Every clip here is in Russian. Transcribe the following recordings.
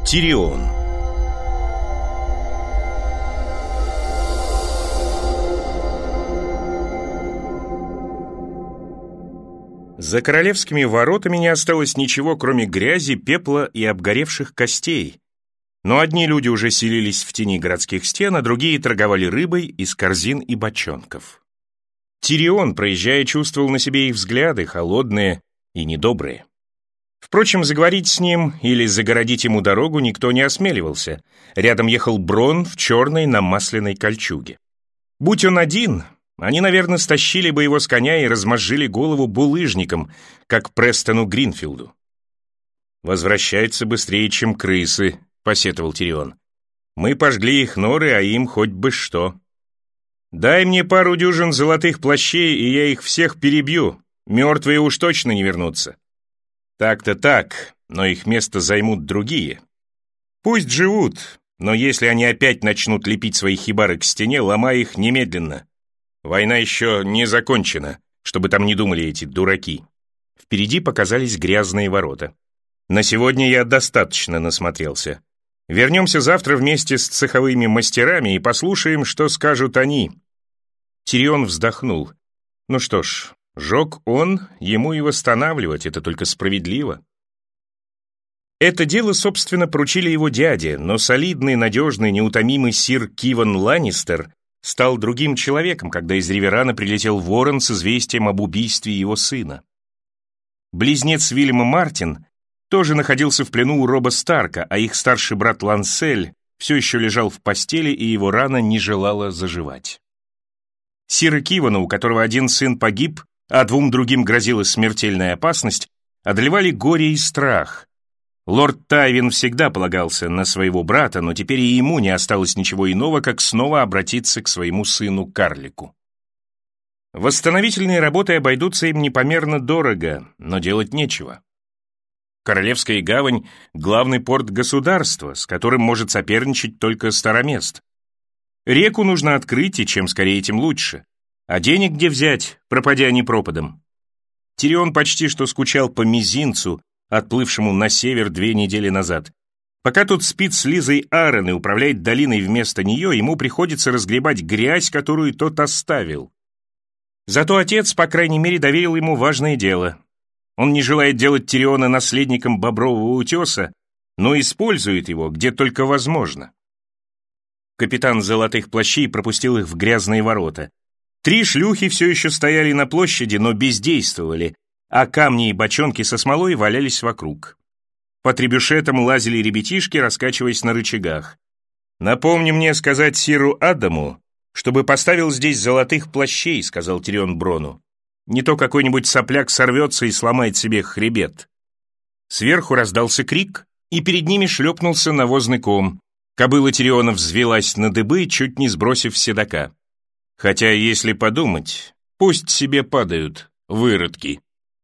Тирион. За королевскими воротами не осталось ничего, кроме грязи, пепла и обгоревших костей. Но одни люди уже селились в тени городских стен, а другие торговали рыбой из корзин и бочонков. Тирион, проезжая, чувствовал на себе их взгляды, холодные и недобрые. Впрочем, заговорить с ним или загородить ему дорогу никто не осмеливался. Рядом ехал Брон в черной намасленной кольчуге. Будь он один, они, наверное, стащили бы его с коня и размозжили голову булыжником, как Престону Гринфилду. «Возвращается быстрее, чем крысы», — посетовал Тирион. «Мы пожгли их норы, а им хоть бы что. Дай мне пару дюжин золотых плащей, и я их всех перебью. Мертвые уж точно не вернутся». «Так-то так, но их место займут другие. Пусть живут, но если они опять начнут лепить свои хибары к стене, ломай их немедленно. Война еще не закончена, чтобы там не думали эти дураки». Впереди показались грязные ворота. «На сегодня я достаточно насмотрелся. Вернемся завтра вместе с цеховыми мастерами и послушаем, что скажут они». Тирион вздохнул. «Ну что ж, жег он, ему и восстанавливать, это только справедливо». Это дело, собственно, поручили его дяде, но солидный, надежный, неутомимый сир Киван Ланнистер стал другим человеком, когда из Риверана прилетел ворон с известием об убийстве его сына. Близнец Вильям Мартин тоже находился в плену у Роба Старка, а их старший брат Лансель все еще лежал в постели, и его рана не желала заживать. Сира Кивана, у которого один сын погиб, а двум другим грозила смертельная опасность, одолевали горе и страх. Лорд Тайвин всегда полагался на своего брата, но теперь и ему не осталось ничего иного, как снова обратиться к своему сыну-карлику. Восстановительные работы обойдутся им непомерно дорого, но делать нечего. Королевская гавань — главный порт государства, с которым может соперничать только Старомест. Реку нужно открыть, и чем скорее, тем лучше. А денег где взять, пропадя не пропадом? Тирион почти что скучал по мизинцу, отплывшему на север 2 недели назад. Пока тут спит с Лизой Аарон и управляет долиной вместо нее, ему приходится разгребать грязь, которую тот оставил. Зато отец, по крайней мере, доверил ему важное дело. Он не желает делать Тириона наследником Бобрового утеса, но использует его, где только возможно. Капитан Золотых Плащей пропустил их в грязные ворота. 3 шлюхи все еще стояли на площади, но бездействовали, а камни и бочонки со смолой валялись вокруг. По требюшетам лазили ребятишки, раскачиваясь на рычагах. «Напомни мне сказать сиру Адаму, чтобы поставил здесь Золотых Плащей», — сказал Тирион Брону. «Не то какой-нибудь сопляк сорвется и сломает себе хребет». Сверху раздался крик, и перед ними шлепнулся навозный ком. Кобыла Тириона взвелась на дыбы, чуть не сбросив седока. Хотя, если подумать, пусть себе падают, выродки.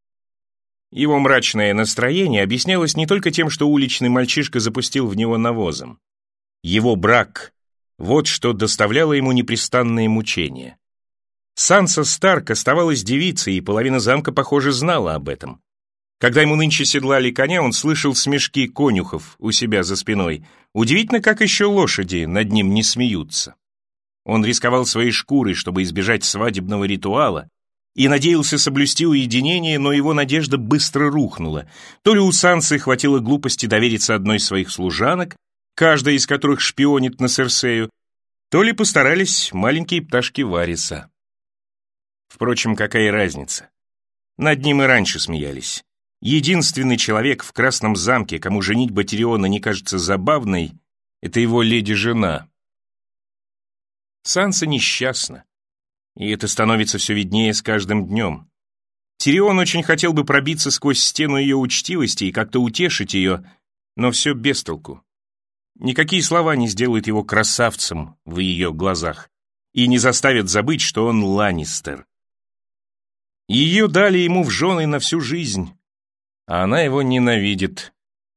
Его мрачное настроение объяснялось не только тем, что уличный мальчишка запустил в него навозом. Его брак — вот что доставляло ему непрестанные мучения. Санса Старк оставалась девицей, и половина замка, похоже, знала об этом. Когда ему нынче седлали коня, он слышал смешки конюхов у себя за спиной. Удивительно, как еще лошади над ним не смеются. Он рисковал своей шкурой, чтобы избежать свадебного ритуала, и надеялся соблюсти уединение, но его надежда быстро рухнула. То ли у Сансы хватило глупости довериться одной из своих служанок, каждая из которых шпионит на Серсею, то ли постарались маленькие пташки Вариса. Впрочем, какая разница? Над ним и раньше смеялись. Единственный человек в Красном замке, кому женитьба Тириона не кажется забавной, это его леди-жена. Санса несчастна, и это становится все виднее с каждым днем. Тирион очень хотел бы пробиться сквозь стену ее учтивости и как-то утешить ее, но все без толку. Никакие слова не сделают его красавцем в ее глазах и не заставят забыть, что он Ланнистер. Ее дали ему в жены на всю жизнь, а она его ненавидит.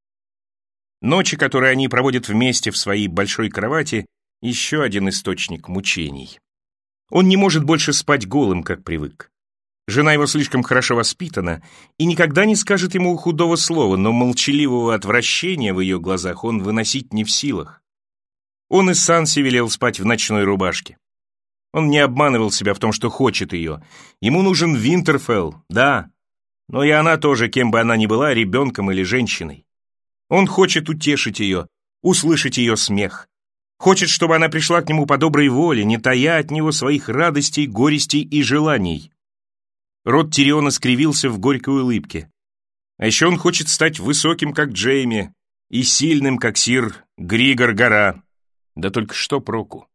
Ночи, которые они проводят вместе в своей большой кровати, еще один источник мучений. Он не может больше спать голым, как привык. Жена его слишком хорошо воспитана и никогда не скажет ему худого слова, но молчаливого отвращения в ее глазах он выносить не в силах. Он и Санси велел спать в ночной рубашке. Он не обманывал себя в том, что хочет ее. Ему нужен Винтерфелл, да, но и она тоже, кем бы она ни была, ребенком или женщиной. Он хочет утешить ее, услышать ее смех. Хочет, чтобы она пришла к нему по доброй воле, не тая от него своих радостей, горестей и желаний. Рот Тириона скривился в горькой улыбке. А еще он хочет стать высоким, как Джейми, и сильным, как сир Григор-гора. Да только что проку?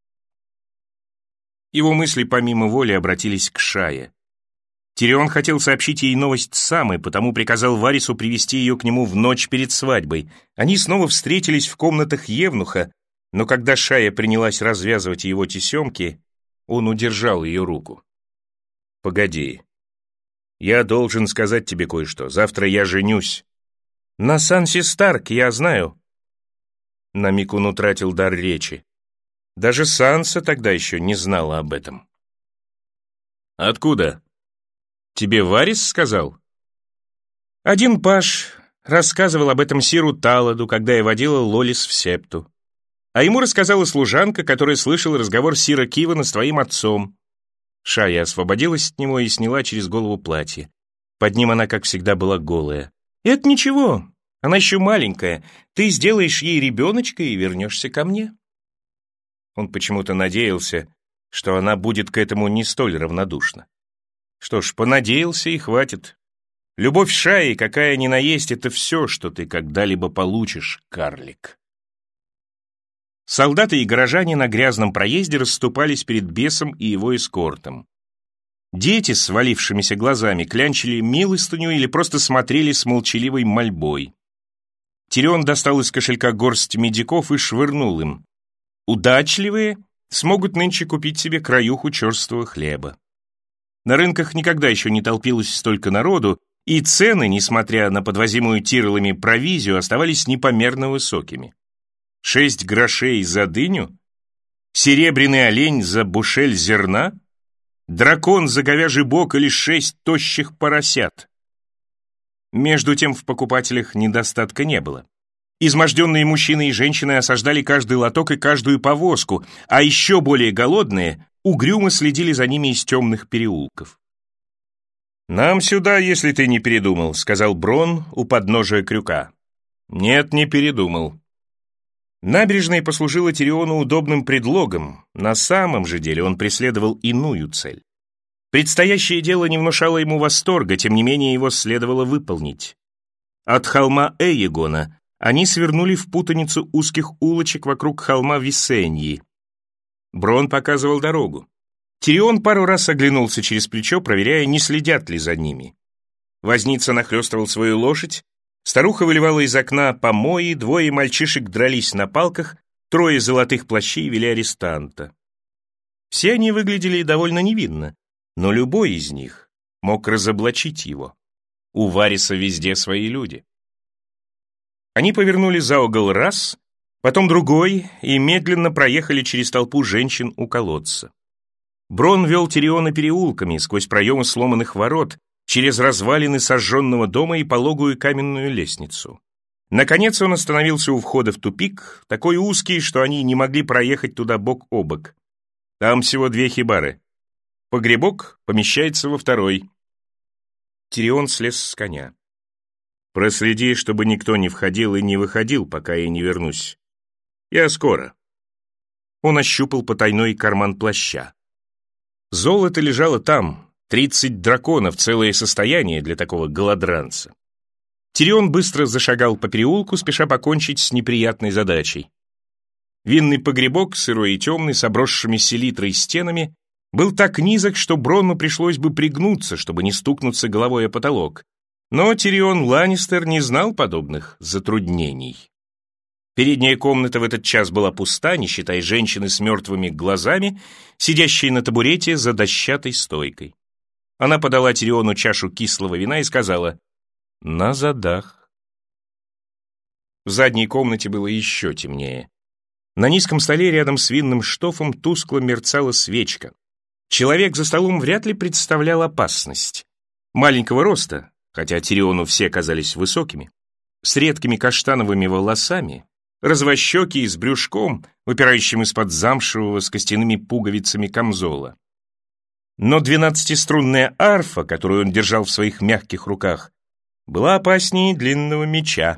Его мысли помимо воли обратились к Шае. Тирион хотел сообщить ей новость сам, и потому приказал Варису привести ее к нему в ночь перед свадьбой. Они снова встретились в комнатах Евнуха, но когда Шая принялась развязывать его тесемки, он удержал ее руку. «Погоди. Я должен сказать тебе кое-что. Завтра я женюсь». «На Санси Старк, я знаю». На миг он утратил дар речи. Даже Санса тогда еще не знала об этом. «Откуда? Тебе Варис сказал?» Один паж рассказывал об этом сиру Таладу, когда я водила Лолис в Септу. А ему рассказала служанка, которая слышала разговор сира Кивана с твоим отцом. Шая освободилась от него и сняла через голову платье. Под ним она, как всегда, была голая. «Это ничего, она еще маленькая. Ты сделаешь ей ребеночка и вернешься ко мне». Он почему-то надеялся, что она будет к этому не столь равнодушна. Что ж, понадеялся и хватит. Любовь Шаи, какая ни на есть, это все, что ты когда-либо получишь, карлик. Солдаты и горожане на грязном проезде расступались перед бесом и его эскортом. Дети с свалившимися глазами клянчили милостыню или просто смотрели с молчаливой мольбой. Тирион достал из кошелька горсть медиков и швырнул им. Удачливые смогут нынче купить себе краюху черствого хлеба. На рынках никогда еще не толпилось столько народу, и цены, несмотря на подвозимую тирлами провизию, оставались непомерно высокими. 6 грошей за дыню? Серебряный олень за бушель зерна? Дракон за говяжий бок или 6 тощих поросят? Между тем в покупателях недостатка не было. Изможденные мужчины и женщины осаждали каждый лоток и каждую повозку, а еще более голодные угрюмо следили за ними из темных переулков. «Нам сюда, если ты не передумал», — сказал Брон у подножия крюка. «Нет, не передумал». Набережная послужила Тириону удобным предлогом, на самом же деле он преследовал иную цель. Предстоящее дело не внушало ему восторга, тем не менее его следовало выполнить. От холма Эйегона они свернули в путаницу узких улочек вокруг холма Висеньи. Брон показывал дорогу. Тирион пару раз оглянулся через плечо, проверяя, не следят ли за ними. Возница нахлёстывал свою лошадь, старуха выливала из окна помои, 2 мальчишек дрались на палках, 3 золотых плащей вели арестанта. Все они выглядели довольно невинно, но любой из них мог разоблачить его. У Вариса везде свои люди. Они повернули за угол раз, потом другой и медленно проехали через толпу женщин у колодца. Брон вел Тириона переулками, сквозь проемы сломанных ворот, через развалины сожженного дома и пологую каменную лестницу. Наконец он остановился у входа в тупик, такой узкий, что они не могли проехать туда бок о бок. Там всего 2 хибары. Погребок помещается во второй. Тирион слез с коня. «Проследи, чтобы никто не входил и не выходил, пока я не вернусь. Я скоро». Он ощупал потайной карман плаща. Золото лежало там, 30 драконов, целое состояние для такого голодранца. Тирион быстро зашагал по переулку, спеша покончить с неприятной задачей. Винный погребок, сырой и темный, с обросшими селитрой стенами, был так низок, что Бронну пришлось бы пригнуться, чтобы не стукнуться головой о потолок. Но Тирион Ланнистер не знал подобных затруднений. Передняя комната в этот час была пуста, не считая женщины с мертвыми глазами, сидящей на табурете за дощатой стойкой. Она подала Тириону чашу кислого вина и сказала: «На задах». В задней комнате было еще темнее. На низком столе рядом с винным штофом тускло мерцала свечка. Человек за столом вряд ли представлял опасность. Маленького роста, хотя Тириону все казались высокими, с редкими каштановыми волосами, развощекий и с брюшком, выпирающим из-под замшевого с костяными пуговицами камзола. Но 12-струнная арфа, которую он держал в своих мягких руках, была опаснее длинного меча.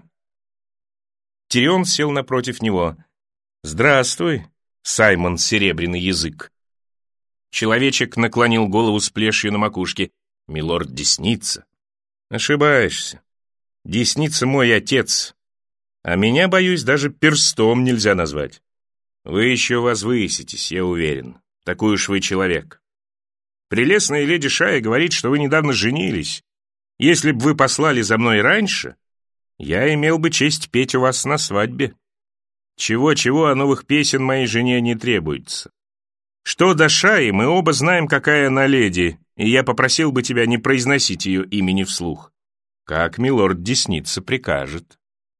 Тирион сел напротив него. «Здравствуй, Саймон Серебряный Язык». Человечек наклонил голову с плешью на макушке. «Милорд Десница». «Ошибаешься. Десница мой отец, а меня, боюсь, даже перстом нельзя назвать. Вы еще возвыситесь, я уверен. Такой уж вы человек. Прелестная леди Шая говорит, что вы недавно женились. Если бы вы послали за мной раньше, я имел бы честь петь у вас на свадьбе. Чего-чего, а новых песен моей жене не требуется. Что до Шаи, мы оба знаем, какая она леди, и я попросил бы тебя не произносить ее имени вслух. Как милорд Десница прикажет».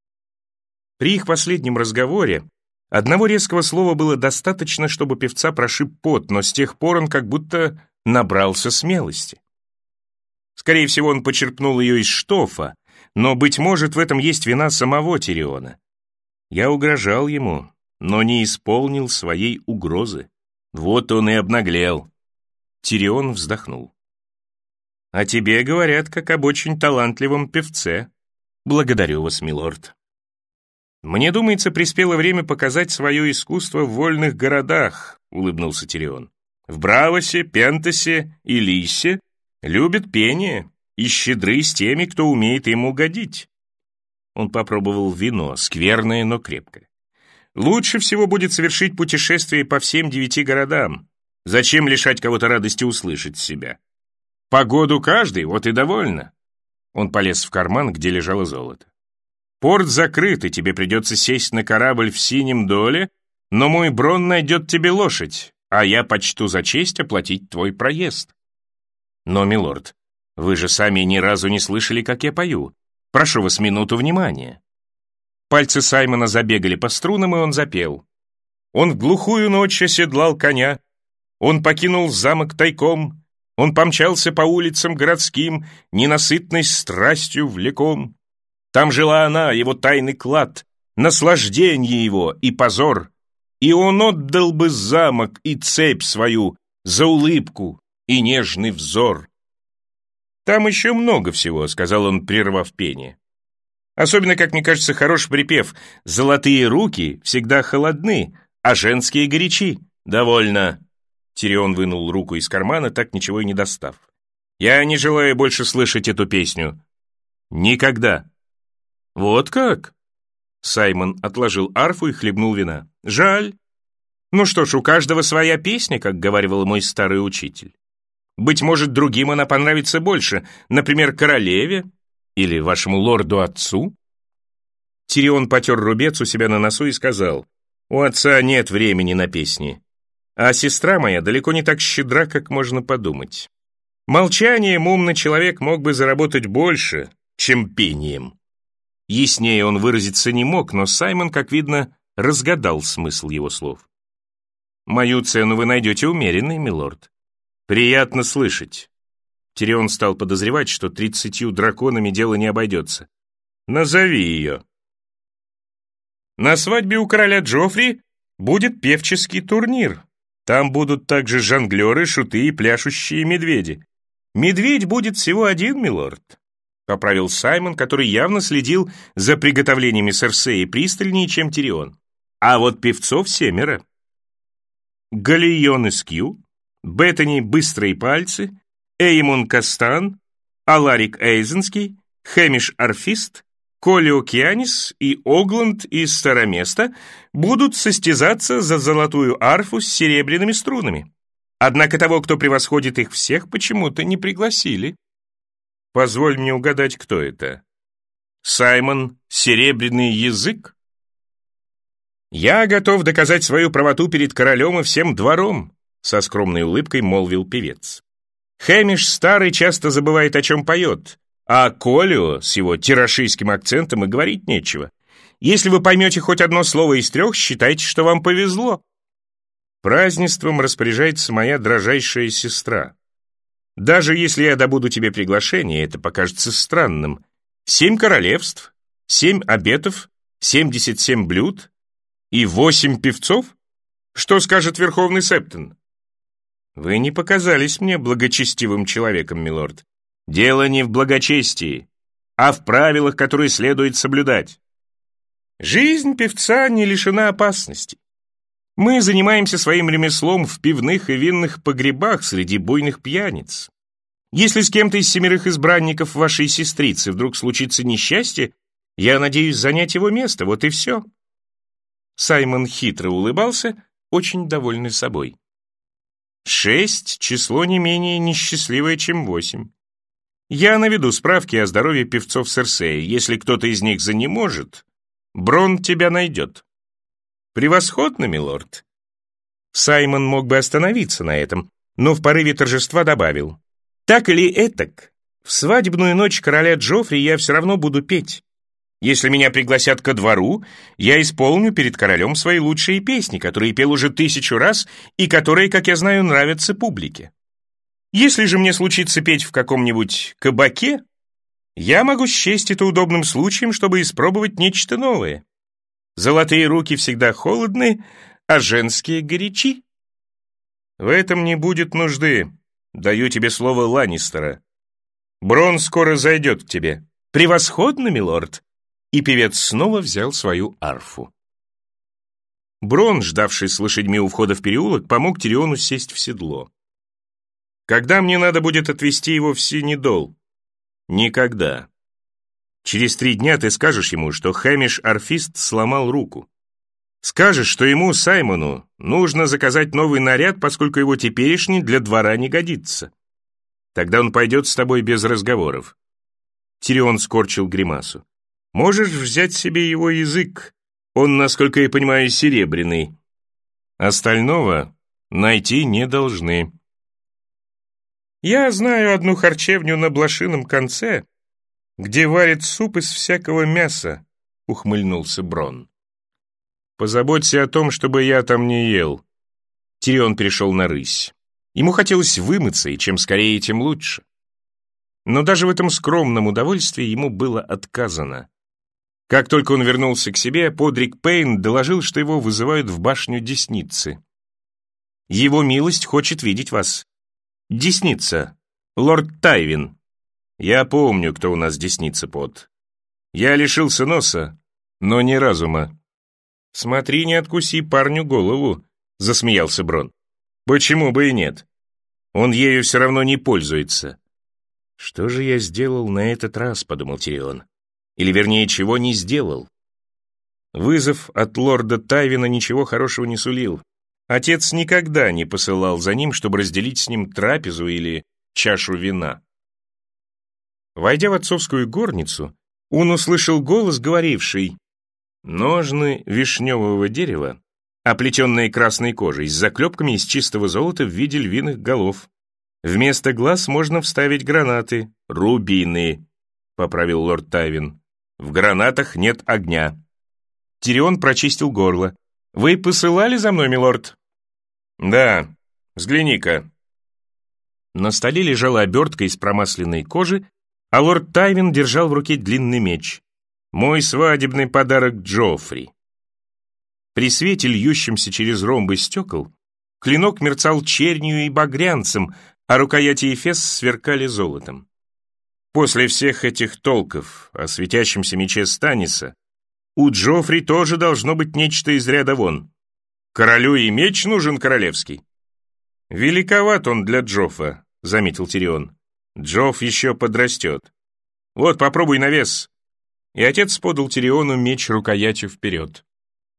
При их последнем разговоре одного резкого слова было достаточно, чтобы певца прошиб пот, но с тех пор он как будто набрался смелости. Скорее всего, он почерпнул ее из штофа, но, быть может, в этом есть вина самого Тириона. Я угрожал ему, но не исполнил своей угрозы. Вот он и обнаглел. Тирион вздохнул. «О тебе говорят, как об очень талантливом певце. Благодарю вас, милорд. Мне думается, приспело время показать свое искусство в вольных городах», — улыбнулся Тирион. «В Бравосе, Пентасе и Лисе любят пение и щедры с теми, кто умеет им угодить». Он попробовал вино, скверное, но крепкое. «Лучше всего будет совершить путешествие по всем 9 городам. Зачем лишать кого-то радости услышать себя? Погоду каждый, вот и довольно». Он полез в карман, где лежало золото. «Порт закрыт, и тебе придется сесть на корабль в Синем доле, но мой Брон найдет тебе лошадь, а я почту за честь оплатить твой проезд». «Но, милорд, вы же сами ни разу не слышали, как я пою. Прошу вас минуту внимания». Пальцы Саймона забегали по струнам, и он запел. «Он в глухую ночь оседлал коня, он покинул замок тайком, он помчался по улицам городским, ненасытной страстью влеком. Там жила она, его тайный клад, наслаждение его и позор, и он отдал бы замок и цепь свою за улыбку и нежный взор». «Там еще много всего», — сказал он, прервав пение. «Особенно, как мне кажется, хороший припев. Золотые руки всегда холодны, а женские горячи». «Довольно». Тирион вынул руку из кармана, так ничего и не достав. «Я не желаю больше слышать эту песню. Никогда». «Вот как?» Саймон отложил арфу и хлебнул вина. «Жаль. Ну что ж, у каждого своя песня, как говаривал мой старый учитель. Быть может, другим она понравится больше, например, королеве или вашему лорду-отцу». Тирион потер рубец у себя на носу и сказал: «У отца нет времени на песни, а сестра моя далеко не так щедра, как можно подумать. Молчанием умный человек мог бы заработать больше, чем пением». Яснее он выразиться не мог, но Саймон, как видно, разгадал смысл его слов. «Мою цену вы найдете умеренной, милорд». «Приятно слышать». Тирион стал подозревать, что 30 драконами дело не обойдется. «Назови ее». «На свадьбе у короля Джоффри будет певческий турнир. Там будут также жонглеры, шуты и пляшущие медведи. Медведь будет всего один, милорд», — поправил Саймон, который явно следил за приготовлениями Серсеи пристальнее, чем Тирион. «А вот певцов 7. Галион Эскью, Беттани Быстрые Пальцы, Эймон Кастан, Аларик Эйзенский, Хэмиш Арфист, Коли Океанис и Огланд из Староместа будут состязаться за золотую арфу с серебряными струнами. Однако того, кто превосходит их всех, почему-то не пригласили». «Позволь мне угадать, кто это. Саймон Серебряный Язык?» «Я готов доказать свою правоту перед королем и всем двором», — со скромной улыбкой молвил певец. «Хэмиш старый часто забывает, о чем поет, а Колио с его тирашийским акцентом и говорить нечего. Если вы поймете хоть одно слово из 3, считайте, что вам повезло». Празднеством распоряжается моя дрожайшая сестра. Даже если я добуду тебе приглашение, это покажется странным. 7 королевств, 7 обетов, 77 блюд и 8 певцов? Что скажет Верховный Септон? Вы не показались мне благочестивым человеком, милорд. Дело не в благочестии, а в правилах, которые следует соблюдать. Жизнь певца не лишена опасности. Мы занимаемся своим ремеслом в пивных и винных погребах среди буйных пьяниц. Если с кем-то из 7 избранников вашей сестрицы вдруг случится несчастье, я надеюсь занять его место, вот и все. Саймон хитро улыбался, очень довольный собой. 6 — число не менее несчастливое, чем 8. Я наведу справки о здоровье певцов Серсеи. Если кто-то из них занеможет, Брон тебя найдет. Превосходно, милорд. Саймон мог бы остановиться на этом, но в порыве торжества добавил: так или этак, в свадебную ночь короля Джоффри я все равно буду петь. Если меня пригласят ко двору, я исполню перед королем свои лучшие песни, которые пел уже 1000 раз и которые, как я знаю, нравятся публике. Если же мне случится петь в каком-нибудь кабаке, я могу счесть это удобным случаем, чтобы испробовать нечто новое. Золотые руки всегда холодны, а женские горячи. В этом не будет нужды. Даю тебе слово Ланнистера. Брон скоро зайдет к тебе. Превосходно, милорд. И певец снова взял свою арфу. Брон, ждавший с лошадьми у входа в переулок, помог Тириону сесть в седло. Когда мне надо будет отвезти его в Синедол? Никогда. Через 3 дня ты скажешь ему, что Хэмиш-арфист сломал руку. Скажешь, что ему, Саймону, нужно заказать новый наряд, поскольку его теперешний для двора не годится. Тогда он пойдет с тобой без разговоров. Тирион скорчил гримасу. Можешь взять себе его язык. Он, насколько я понимаю, серебряный. Остального найти не должны. Я знаю одну харчевню на Блошином конце, где варят суп из всякого мяса, ухмыльнулся Брон. Позаботься о том, чтобы я там не ел. Тирион перешел на рысь. Ему хотелось вымыться, и чем скорее, тем лучше. Но даже в этом скромном удовольствии ему было отказано. Как только он вернулся к себе, Подрик Пейн доложил, что его вызывают в башню Десницы. Его милость хочет видеть вас. Десница, лорд Тайвин. Я помню, кто у нас Десница, Под. Я лишился носа, но не разума. Смотри, не откуси парню голову, засмеялся Брон. Почему бы и нет? Он ею все равно не пользуется. Что же я сделал на этот раз, подумал Тирион. Или, вернее, чего не сделал. Вызов от лорда Тайвина ничего хорошего не сулил. Отец никогда не посылал за ним, чтобы разделить с ним трапезу или чашу вина. Войдя в отцовскую горницу, он услышал голос, говоривший: ножны вишневого дерева, оплетенные красной кожей, с заклепками из чистого золота в виде львиных голов. Вместо глаз можно вставить гранаты, рубины, поправил лорд Тайвин. В гранатах нет огня. Тирион прочистил горло. Вы посылали за мной, милорд? Да, взгляни-ка. На столе лежала обертка из промасленной кожи, а лорд Тайвин держал в руке длинный меч. Мой свадебный подарок Джоффри. При свете, льющемся через ромбы стекол, клинок мерцал чернью и багрянцем, а рукояти и фес сверкали золотом. После всех этих толков о светящемся мече Станниса у Джоффри тоже должно быть нечто из ряда вон. Королю и меч нужен королевский. Великоват он для Джоффа, заметил Тирион. Джофф еще подрастет. Вот, попробуй на вес. И отец подал Тириону меч рукоятью вперед.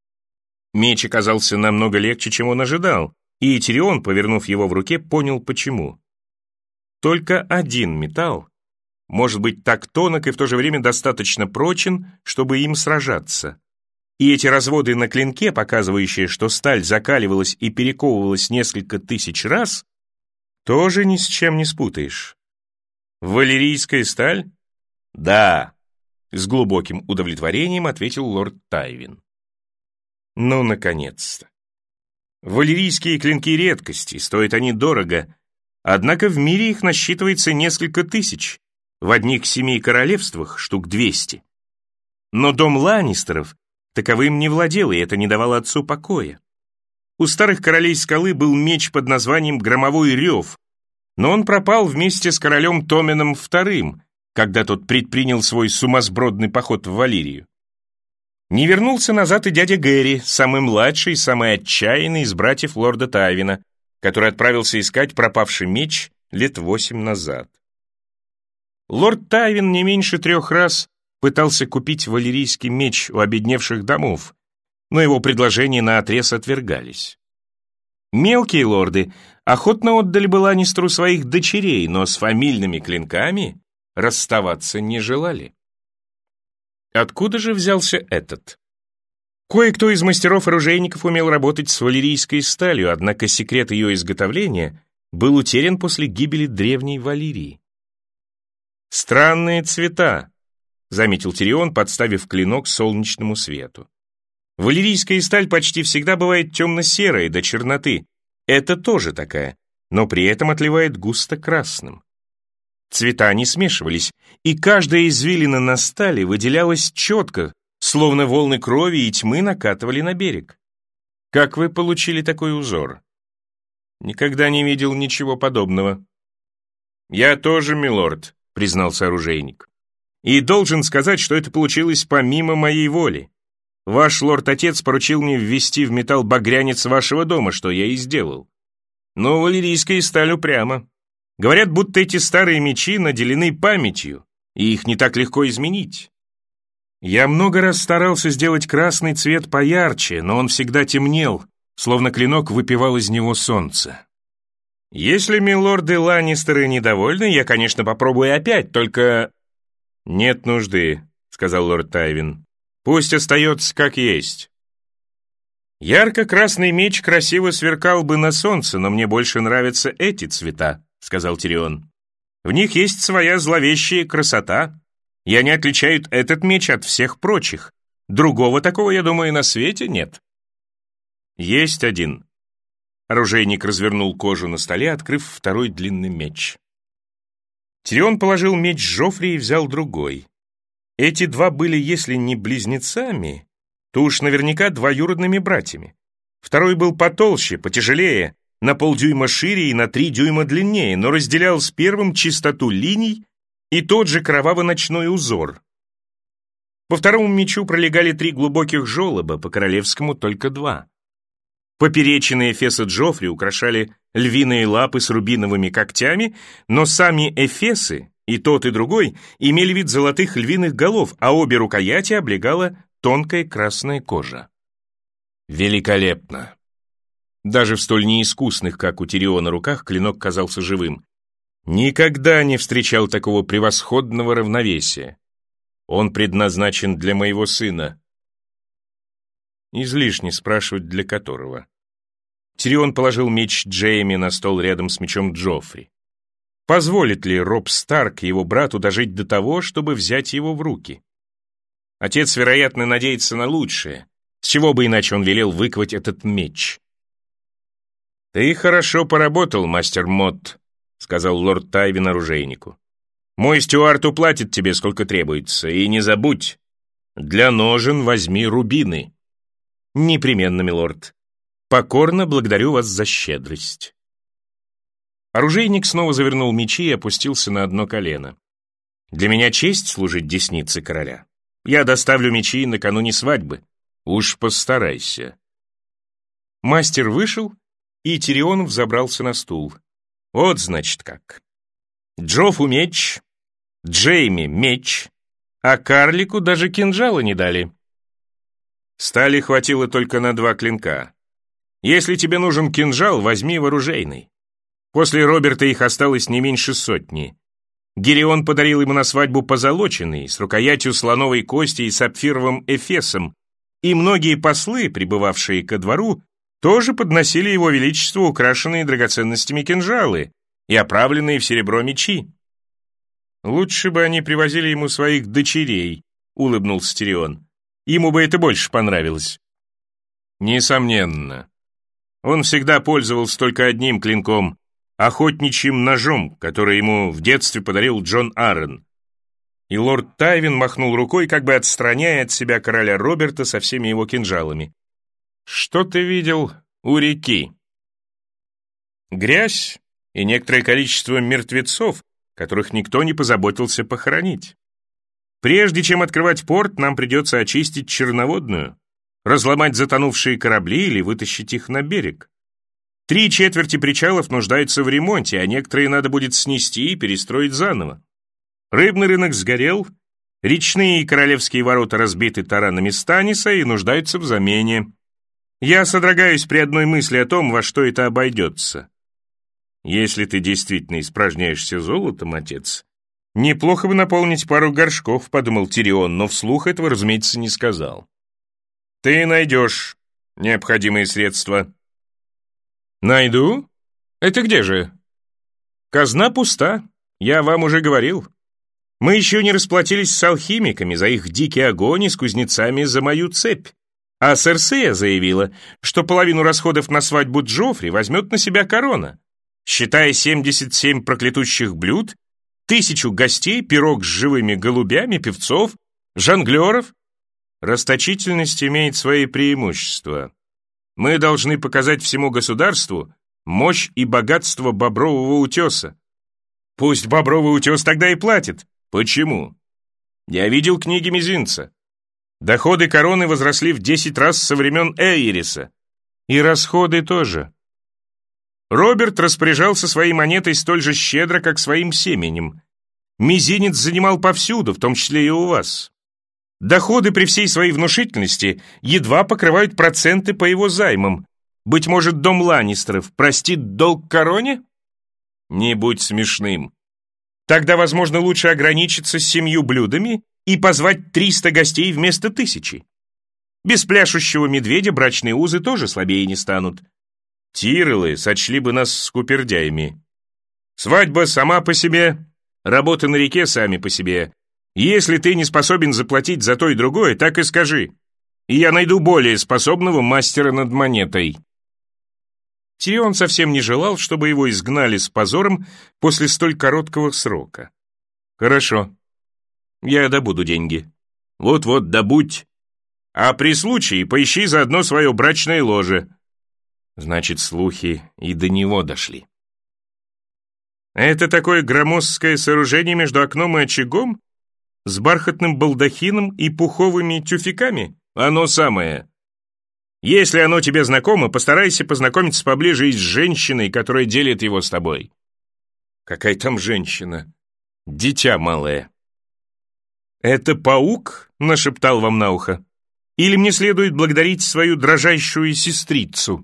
Меч оказался намного легче, чем он ожидал, и Тирион, повернув его в руке, понял, почему. Только один металл может быть так тонок и в то же время достаточно прочен, чтобы им сражаться. И эти разводы на клинке, показывающие, что сталь закаливалась и перековывалась несколько тысяч раз, тоже ни с чем не спутаешь. Валерийская сталь? Да, с глубоким удовлетворением ответил лорд Тайвин. Ну, наконец-то. Валлирийские клинки редкости, стоят они дорого, однако в мире их насчитывается несколько тысяч, в одних 7 королевствах штук 200. Но дом Ланнистеров таковым не владел, и это не давало отцу покоя. У старых королей Скалы был меч под названием «Громовой рев», но он пропал вместе с королем Томеном II, когда тот предпринял свой сумасбродный поход в Валлирию. Не вернулся назад и дядя Гэри, самый младший, самый отчаянный из братьев лорда Тайвина, который отправился искать пропавший меч лет 8 назад. Лорд Тайвин не меньше 3 раз пытался купить валлирийский меч у обедневших домов, но его предложения наотрез отвергались. Мелкие лорды охотно отдали бы Ланнистеру своих дочерей, но с фамильными клинками расставаться не желали. Откуда же взялся этот? Кое-кто из мастеров-оружейников умел работать с валлирийской сталью, однако секрет ее изготовления был утерян после гибели древней Валлирии. «Странные цвета», — заметил Тирион, подставив клинок солнечному свету. «Валлирийская сталь почти всегда бывает темно-серая до черноты. Это тоже такая, но при этом отливает густо-красным. Цвета не смешивались, и каждая извилина на стали выделялась четко, словно волны крови и тьмы накатывали на берег. Как вы получили такой узор?» «Никогда не видел ничего подобного». «Я тоже, милорд», — признался оружейник. «И должен сказать, что это получилось помимо моей воли. Ваш лорд-отец поручил мне ввести в металл багрянец вашего дома, что я и сделал. Но валлирийская сталь упряма. Говорят, будто эти старые мечи наделены памятью, и их не так легко изменить. Я много раз старался сделать красный цвет поярче, но он всегда темнел, словно клинок выпивал из него солнце. Если милорды Ланнистеры недовольны, я, конечно, попробую опять, только...» «Нет нужды», — сказал лорд Тайвин. «Пусть остается как есть». «Ярко-красный меч красиво сверкал бы на солнце, но мне больше нравятся эти цвета», — сказал Тирион. «В них есть своя зловещая красота, и они отличают этот меч от всех прочих. Другого такого, я думаю, на свете нет». «Есть один». Оружейник развернул кожу на столе, открыв второй длинный меч. Тирион положил меч Жофри и взял другой. Эти два были, если не близнецами, то уж наверняка двоюродными братьями. Второй был потолще, потяжелее, на полдюйма шире и на 3 дюйма длиннее, но разделял с первым чистоту линий и тот же кроваво-ночной узор. По второму мечу пролегали 3 глубоких желоба, по королевскому только 2. Поперечины эфеса Джофри украшали львиные лапы с рубиновыми когтями, но сами эфесы, и тот, и другой, имели вид золотых львиных голов, а обе рукояти облегала тонкая красная кожа. Великолепно! Даже в столь неискусных, как у Тириона, руках клинок казался живым. Никогда не встречал такого превосходного равновесия. Он предназначен для моего сына. Излишне спрашивать, для которого. Тирион положил меч Джейми на стол рядом с мечом Джофри. Позволит ли Роб Старк его брату дожить до того, чтобы взять его в руки? Отец, вероятно, надеется на лучшее. С чего бы иначе он велел выковать этот меч? «Ты хорошо поработал, мастер Мот», — сказал лорд Тайвин оружейнику. «Мой стюард уплатит тебе, сколько требуется, и не забудь, для ножен возьми рубины». «Непременно, милорд. Покорно благодарю вас за щедрость». Оружейник снова завернул мечи и опустился на одно колено. «Для меня честь служить деснице короля. Я доставлю мечи накануне свадьбы. Уж постарайся». Мастер вышел, и Тирион взобрался на стул. Вот, значит, как. Джоффу меч, Джейми меч, а карлику даже кинжала не дали. Стали хватило только на 2 клинка. Если тебе нужен кинжал, возьми вооружейный. После Роберта их осталось не меньше 100. Гирион подарил ему на свадьбу позолоченный, с рукоятью слоновой кости и сапфировым эфесом, и многие послы, прибывавшие ко двору, тоже подносили его величеству украшенные драгоценностями кинжалы и оправленные в серебро мечи. «Лучше бы они привозили ему своих дочерей», — улыбнулся Тирион. «Ему бы это больше понравилось». «Несомненно. Он всегда пользовался только одним клинком — охотничьим ножом, который ему в детстве подарил Джон Аррен. И лорд Тайвин махнул рукой, как бы отстраняя от себя короля Роберта со всеми его кинжалами. «Что ты видел у реки?» «Грязь и некоторое количество мертвецов, которых никто не позаботился похоронить. Прежде чем открывать порт, нам придется очистить Черноводную, разломать затонувшие корабли или вытащить их на берег. 3/4 причалов нуждаются в ремонте, а некоторые надо будет снести и перестроить заново. Рыбный рынок сгорел, речные и королевские ворота разбиты таранами Станиса и нуждаются в замене. Я содрогаюсь при одной мысли о том, во что это обойдется. Если ты действительно испражняешься золотом, отец, неплохо бы наполнить пару горшков, подумал Тирион, но вслух этого, разумеется, не сказал. Ты найдешь необходимые средства. Найду? Это где же? Казна пуста, я вам уже говорил. Мы еще не расплатились с алхимиками за их дикий огонь и с кузнецами за мою цепь. А Серсея заявила, что половину расходов на свадьбу Джоффри возьмет на себя корона, считая 77 проклятущих блюд, 1000 гостей, пирог с живыми голубями, певцов, жонглеров. Расточительность имеет свои преимущества. Мы должны показать всему государству мощь и богатство Бобрового утеса. Пусть Бобровый утес тогда и платит. Почему? Я видел книги Мизинца. Доходы короны возросли в 10 раз со времен Эйриса. И расходы тоже. Роберт распоряжался своей монетой столь же щедро, как своим семенем. Мизинец занимал повсюду, в том числе и у вас. Доходы при всей своей внушительности едва покрывают проценты по его займам. Быть может, дом Ланнистеров простит долг короне? Не будь смешным. Тогда, возможно, лучше ограничиться 7 блюдами и позвать 300 гостей вместо 1000. Без пляшущего медведя брачные узы тоже слабее не станут. Тирелы сочли бы нас скупердяями. Свадьба сама по себе, работы на реке сами по себе. Если ты не способен заплатить за то и другое, так и скажи, и я найду более способного мастера над монетой». Тирион совсем не желал, чтобы его изгнали с позором после столь короткого срока. «Хорошо, я добуду деньги». «Вот-вот, добудь. А при случае поищи заодно свое брачное ложе». Значит, слухи и до него дошли. «Это такое громоздкое сооружение между окном и очагом? С бархатным балдахином и пуховыми тюфяками? Оно самое. Если оно тебе знакомо, постарайся познакомиться поближе и с женщиной, которая делит его с тобой». «Какая там женщина? Дитя малое». «Это паук?» — нашептал вам на ухо. «Или мне следует благодарить свою дрожащую сестрицу?»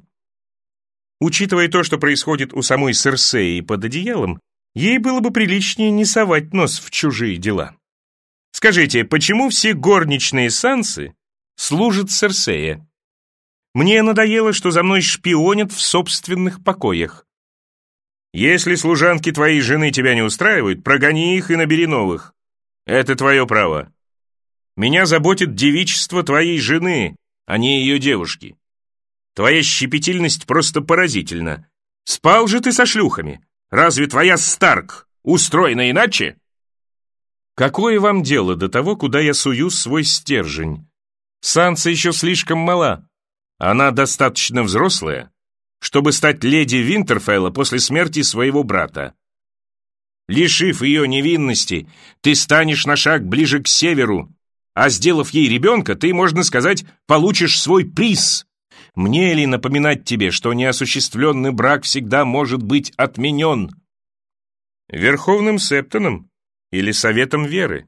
Учитывая то, что происходит у самой Серсеи под одеялом, ей было бы приличнее не совать нос в чужие дела. Скажите, почему все горничные Сансы служат Серсее? Мне надоело, что за мной шпионят в собственных покоях. Если служанки твоей жены тебя не устраивают, прогони их и набери новых. Это твое право. Меня заботит девичество твоей жены, а не ее девушки. Твоя щепетильность просто поразительна. Спал же ты со шлюхами. Разве твоя Старк устроена иначе? Какое вам дело до того, куда я сую свой стержень? Санса еще слишком мала. Она достаточно взрослая, чтобы стать леди Винтерфелла после смерти своего брата. Лишив ее невинности, ты станешь на шаг ближе к северу, а сделав ей ребенка, ты, можно сказать, получишь свой приз. Мне ли напоминать тебе, что неосуществленный брак всегда может быть отменен? Верховным Септоном или Советом Веры?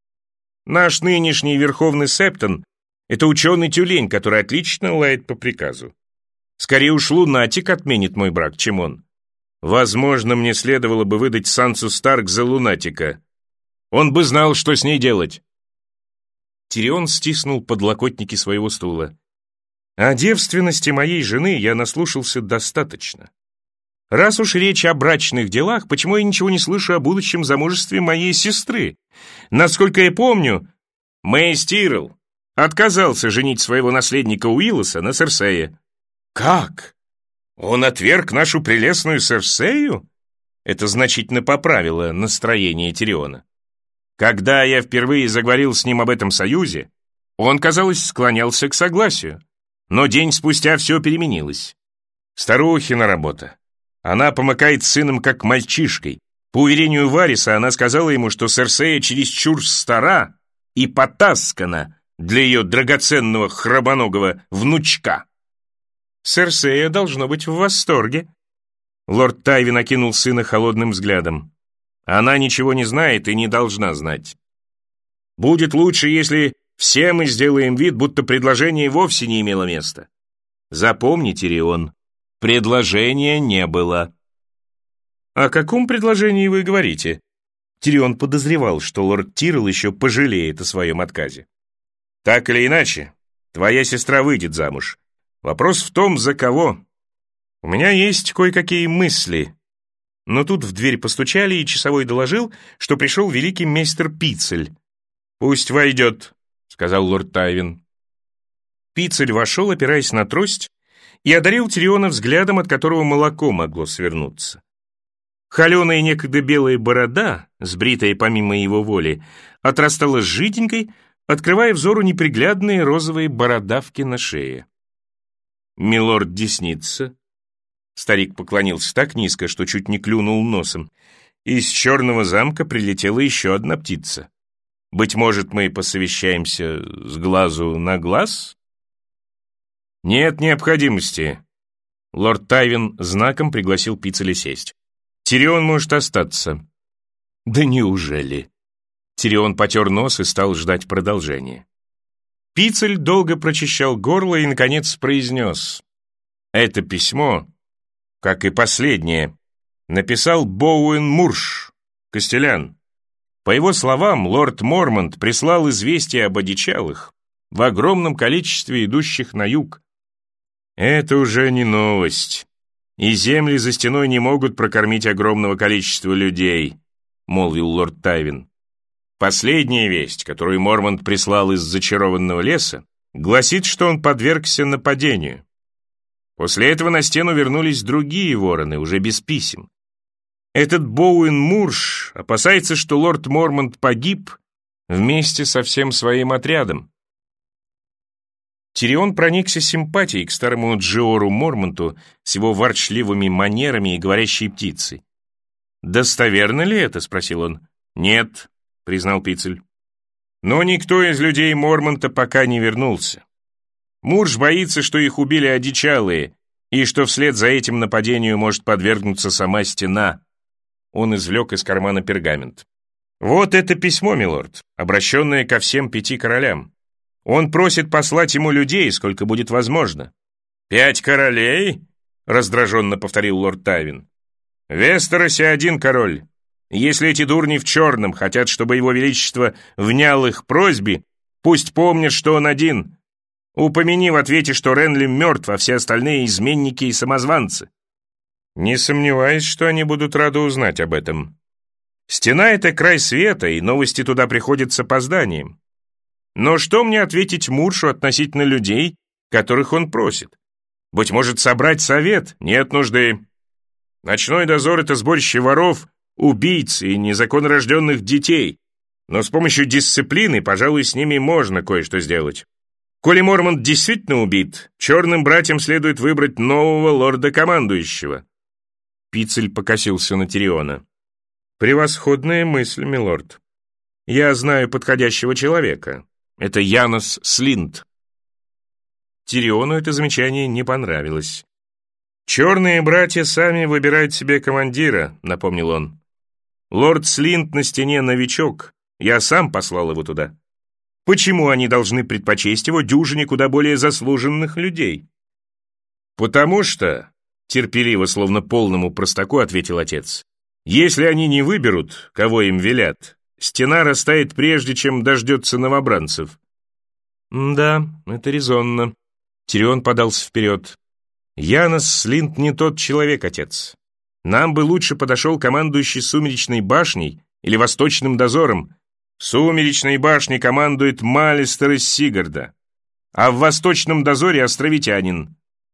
Наш нынешний Верховный Септон — это ученый-тюлень, который отлично лает по приказу. Скорее уж лунатик отменит мой брак, чем он. Возможно, мне следовало бы выдать Сансу Старк за лунатика. Он бы знал, что с ней делать. Тирион стиснул подлокотники своего стула. О девственности моей жены я наслушался достаточно. Раз уж речь о брачных делах, почему я ничего не слышу о будущем замужестве моей сестры? Насколько я помню, Мэйс Тирелл отказался женить своего наследника Уиллоса на Серсее. Как? Он отверг нашу прелестную Серсею? Это значительно поправило настроение Тириона. Когда я впервые заговорил с ним об этом союзе, он, казалось, склонялся к согласию. Но день спустя все переменилось. Старухина работа. Она помыкает сыном как мальчишкой. По уверению Вариса, она сказала ему, что Серсея чересчур стара и потаскана для ее драгоценного храбоногого внучка. Серсея должно быть в восторге. Лорд Тайвин окинул сына холодным взглядом. Она ничего не знает и не должна знать. Будет лучше, если все мы сделаем вид, будто предложение вовсе не имело места. Запомни, Тирион, предложения не было. О каком предложении вы говорите? Тирион подозревал, что лорд Тирл еще пожалеет о своем отказе. Так или иначе, твоя сестра выйдет замуж. Вопрос в том, за кого. У меня есть кое-какие мысли. Но тут в дверь постучали, и часовой доложил, что пришел великий мейстер Пицель. «Пусть войдет», — сказал лорд Тайвин. Пицель вошел, опираясь на трость, и одарил Тириона взглядом, от которого молоко могло свернуться. Холеная некогда белая борода, сбритая помимо его воли, отрастала жиденькой, открывая взору неприглядные розовые бородавки на шее. «Милорд Десница», — старик поклонился так низко, что чуть не клюнул носом, — «из Черного замка прилетела еще одна птица. Быть может, мы посовещаемся с глазу на глаз?» «Нет необходимости», — лорд Тайвин знаком пригласил Пицеля сесть. «Тирион может остаться». «Да неужели?» Тирион потер нос и стал ждать продолжения. Пицель долго прочищал горло и, наконец, произнес: «Это письмо, как и последнее, написал Боуэн Мурш, Костелян. По его словам, лорд Мормонт прислал известие об одичалых в огромном количестве идущих на юг. Это уже не новость, и земли за стеной не могут прокормить огромного количества людей», — молвил лорд Тайвин. «Последняя весть, которую Мормонт прислал из зачарованного леса, гласит, что он подвергся нападению. После этого на стену вернулись другие вороны, уже без писем. Этот Боуэн Мурш опасается, что лорд Мормонт погиб вместе со всем своим отрядом». Тирион проникся симпатией к старому Джиору Мормонту с его ворчливыми манерами и говорящей птицей. «Достоверно ли это?» — спросил он. «Нет», — признал Пицель. «Но никто из людей Мормонта пока не вернулся. Мурш боится, что их убили одичалые, и что вслед за этим нападению может подвергнуться сама стена». Он извлек из кармана пергамент. «Вот это письмо, милорд, обращенное ко всем 5 королям. Он просит послать ему людей, сколько будет возможно». «5 королей?» — раздраженно повторил лорд Тайвин. «В Вестеросе 1 король. Если эти дурни в черном хотят, чтобы его величество внял их просьбе, пусть помнят, что он один. Упомяни в ответе, что Ренли мертв, а все остальные изменники и самозванцы». «Не сомневаюсь, что они будут рады узнать об этом. Стена — это край света, и новости туда приходят с опозданием. Но что мне ответить Муршу относительно людей, которых он просит? Быть может, собрать совет? Нет нужды. Ночной дозор — это сборище воров, убийц и незаконнорожденных детей. Но с помощью дисциплины, пожалуй, с ними можно кое-что сделать. Коли Мормонт действительно убит, черным братьям следует выбрать нового лорда-командующего». Пицель покосился на Тириона. «Превосходная мысль, милорд. Я знаю подходящего человека. Это Янос Слинт». Тириону это замечание не понравилось. «Черные братья сами выбирают себе командира», — напомнил он. «Лорд Слинт на стене новичок. Я сам послал его туда. Почему они должны предпочесть его дюжине куда более заслуженных людей?» «Потому что», — терпеливо, словно полному простаку, ответил отец, «если они не выберут, кого им велят, стена растает прежде, чем дождется новобранцев». «Да, это резонно». Тирион подался вперед. «Янос Слинт не тот человек, отец. Нам бы лучше подошел командующий Сумеречной башней или Восточным дозором. В Сумеречной башне командует Малистер из Сигарда, а в Восточном дозоре островитянин.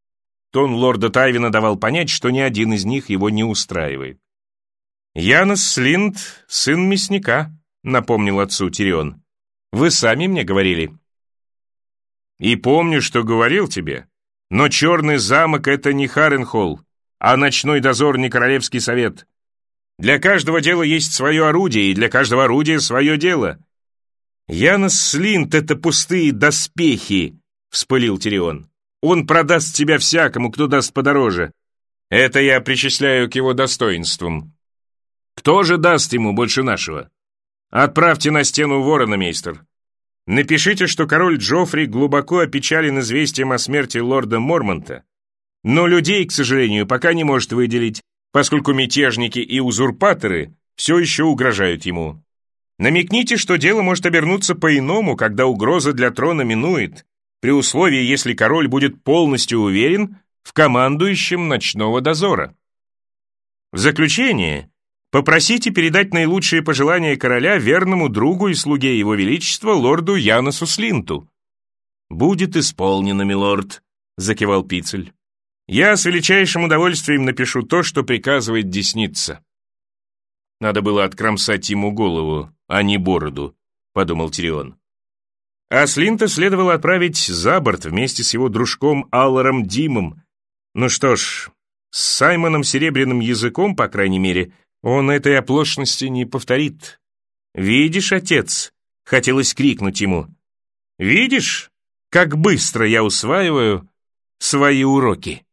Тон лорда Тайвина давал понять, что ни один из них его не устраивает. «Янос Слинд, сын мясника», — напомнил отцу Тирион. «Вы сами мне говорили». «И помню, что говорил тебе, но Черный замок — это не Харренхолл, а ночной дозор не Королевский совет. Для каждого дела есть свое орудие, и для каждого орудия свое дело». «Янос Слинд — это пустые доспехи», — вспылил Тирион. «Он продаст тебя всякому, кто даст подороже. Это я причисляю к его достоинствам. Кто же даст ему больше нашего? Отправьте на стену ворона, мейстер. Напишите, что король Джоффри глубоко опечален известием о смерти лорда Мормонта, но людей, к сожалению, пока не может выделить, поскольку мятежники и узурпаторы все еще угрожают ему. Намекните, что дело может обернуться по-иному, когда угроза для трона минует, при условии, если король будет полностью уверен в командующем ночного дозора. В заключение попросите передать наилучшие пожелания короля верному другу и слуге его величества, лорду Яносу Слинту». «Будет исполнено, милорд», — закивал Пицель. «Я с величайшим удовольствием напишу то, что приказывает десница». «Надо было откромсать ему голову, а не бороду», — подумал Тирион. А Слинта следовало отправить за борт вместе с его дружком Алларом Димом. Ну что ж, с Саймоном Серебряным Языком, по крайней мере, он этой оплошности не повторит. «Видишь, отец?» — хотелось крикнуть ему. «Видишь, как быстро я усваиваю свои уроки?»